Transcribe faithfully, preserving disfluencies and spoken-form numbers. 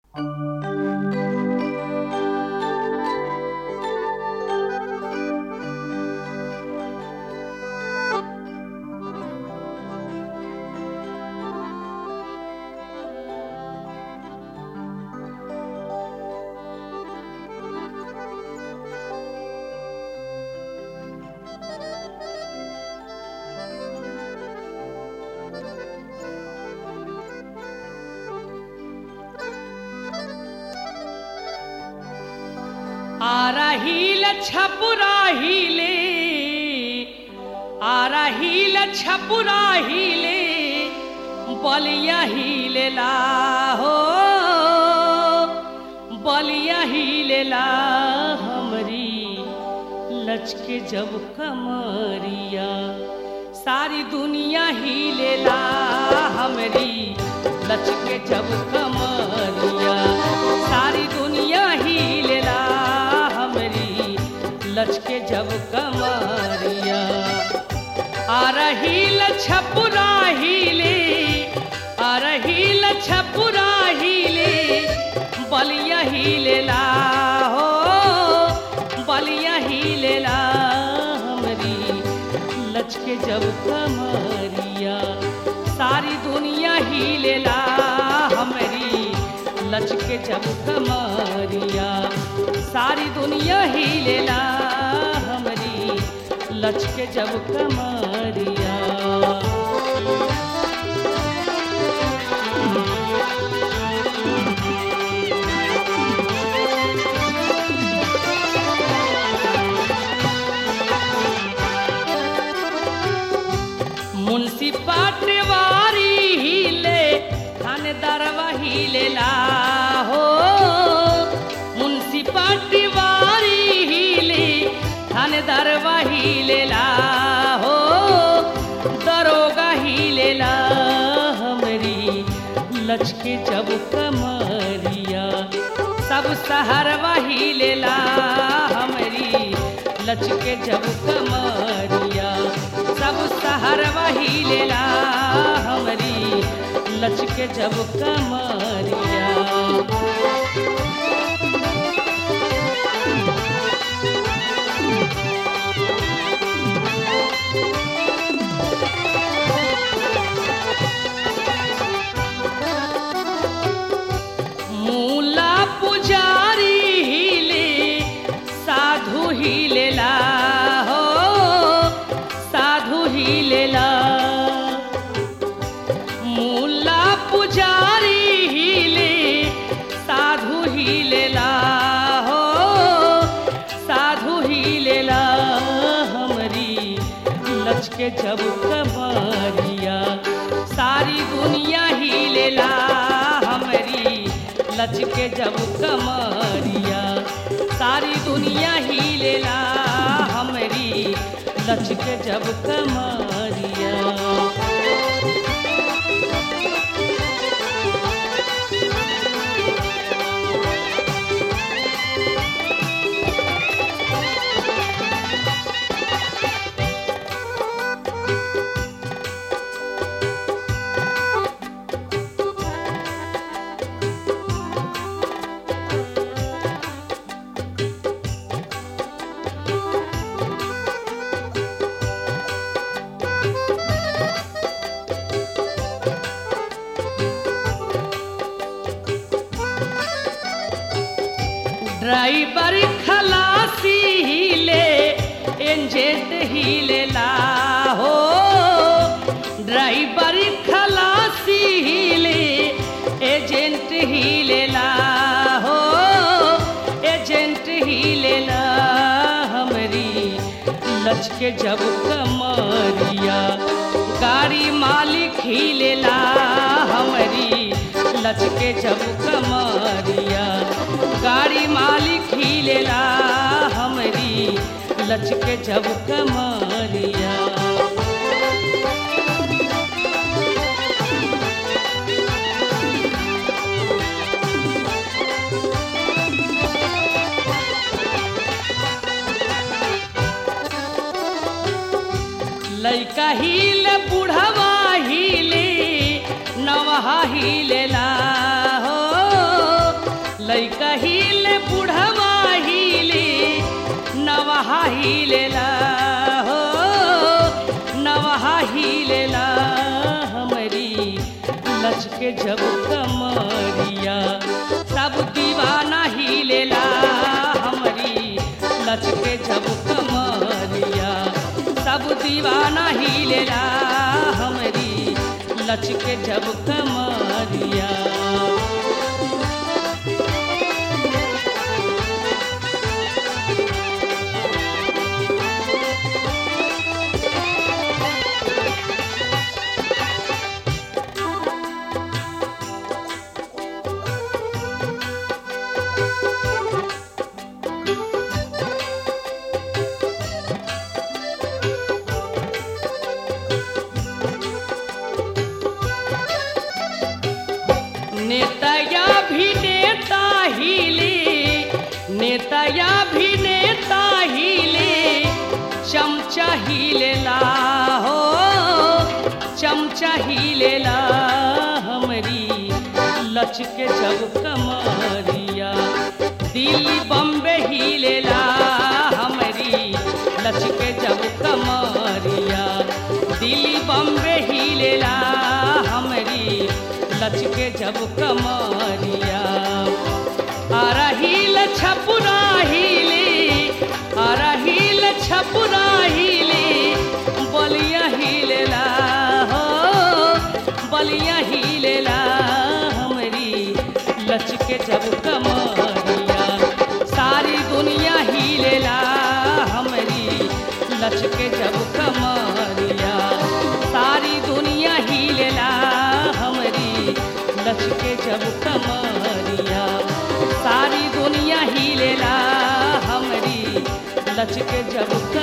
आराहील छपुराहीले आराहील छपुराहीले बलिया हीलेला हो बलिया हीलेला हमरी लचके जब कमरिया सारी दुनिया हीलेला हमरी लचके जब कमरिया सारी दुनिया हीलेला लचके जब कमरिया आरहील छपुराहीले आरहील छपुराहीले बलिया हीलेला हो बलिया हीलेला हमरी लचके जब कमरिया सारी दुनिया हीलेला हमरी लचके जब कमरिया सारी दुनिया हीलेला हमरी लचके जब कमरिया मुंशी पटवारी हिले थानेदारवा हिलेला हो मुंशी पटवारी हिले थानेदारवा हिलेला हो दरोगा हिलेला हमरी लचके जब कमरिया सब शहरवा हिलेला हमरी लचके जब कमरिया सब शहरवा हिलेला हमरी लचके जब कमरिया मूला पुजारी हिले साधु हिलेला हो साधु हिलेला मूला पुजारी हिले साधु हिलेला हो साधु हिलेला हमरी लचके जब कमरिया सारी दुनिया हिलेला हमरी लचके जब कमरिया सारी दुनिया हिलेला हमरी लचके जब कमरिया ड्राइवर खलासी हिले एजेंट हिलेला हो ड्राइवर खलासी हिले एजेंट हिलेला हो एजेंट हिलेला हमरी लचके जब कमरिया गाड़ी मालिक हिलेला हमरी लचके जब कमरिया गाड़ी मालिक हिलेला हमरी लचके जब कमरिया लइका हिले बुढ़वा हिले नवहा हिलेला हो लइका हिले बुढ़वा हिले नवहा हिलेला हो नवहा हिलेला हमरी लचके जब कमरिया सब दीवाना हिलेला हमरी लचके जब कमरिया सब दीवाना हिलेला हमरी लचके जब कमरिया। नेताया भी नेता हिले नेताया भी नेता हिले चमचा हिलेला हो चमचा हिलेला हमरी लचके जब कमरिया दिल्ली बम्बे हिलेला हमरी लचके जब कमरिया दिल्ली बम्बे हिलेला हमरी लचके जब कमरिया। आरहिल छपुरा हिले आरहिल छपुरा हिले बलिया हिलेला हो बलिया हिलेला हमरी लचके जब कमरिया सारी दुनिया हिलेला हमरी लचके जब कमरिया सारी दुनिया हिलेला हमरी लचके जब कमरिया सारी दुनिया हिलेला हमरी लचके जब